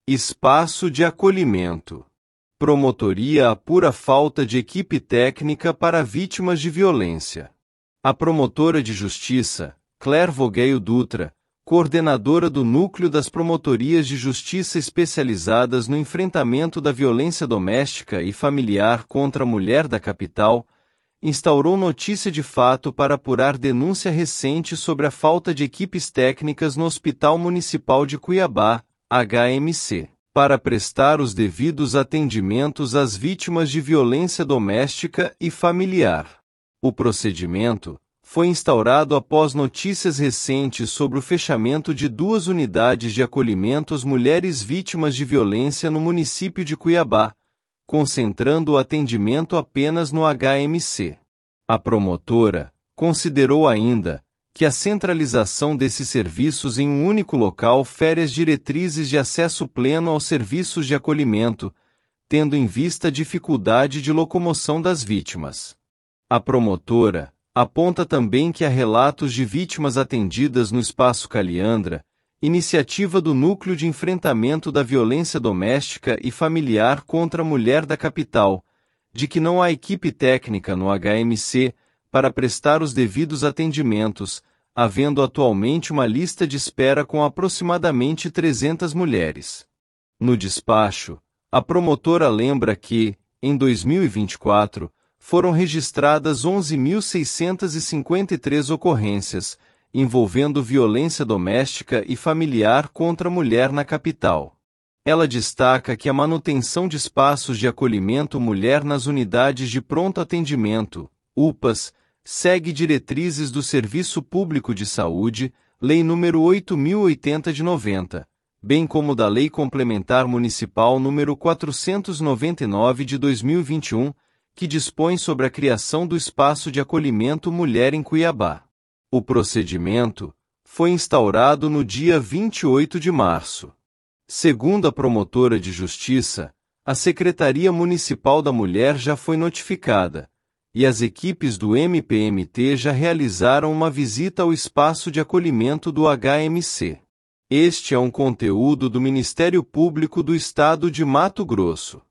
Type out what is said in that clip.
Espaço de acolhimento. Promotoria apura falta de equipe técnica para vítimas de violência. A promotora de justiça, Claire Vogueio Dutra, coordenadora do Núcleo das Promotorias de Justiça especializadas no enfrentamento da violência doméstica e familiar contra a mulher da capital, instaurou notícia de fato para apurar denúncia recente sobre a falta de equipes técnicas no Hospital Municipal de Cuiabá, HMC, para prestar os devidos atendimentos às vítimas de violência doméstica e familiar. O procedimento foi instaurado após notícias recentes sobre o fechamento de 2 unidades de acolhimento às mulheres vítimas de violência no município de Cuiabá, concentrando o atendimento apenas no HMC. A promotora considerou ainda que a centralização desses serviços em um único local fere as diretrizes de acesso pleno aos serviços de acolhimento, tendo em vista a dificuldade de locomoção das vítimas. A promotora aponta também que há relatos de vítimas atendidas no Espaço Caliandra, iniciativa do Núcleo de Enfrentamento da Violência Doméstica e Familiar contra a Mulher da Capital, de que não há equipe técnica no HMC para prestar os devidos atendimentos, havendo atualmente uma lista de espera com aproximadamente 300 mulheres. No despacho, a promotora lembra que, em 2024, foram registradas 11.653 ocorrências, envolvendo violência doméstica e familiar contra a mulher na capital. Ela destaca que a manutenção de espaços de acolhimento mulher nas unidades de pronto atendimento, UPAs, segue diretrizes do Serviço Público de Saúde, Lei nº 8.080 de 90, bem como da Lei Complementar Municipal nº 499 de 2021, que dispõe sobre a criação do Espaço de Acolhimento Mulher em Cuiabá. O procedimento foi instaurado no dia 28 de março. Segundo a promotora de justiça, a Secretaria Municipal da Mulher já foi notificada, e as equipes do MPMT já realizaram uma visita ao espaço de acolhimento do HMC. Este é um conteúdo do Ministério Público do Estado de Mato Grosso.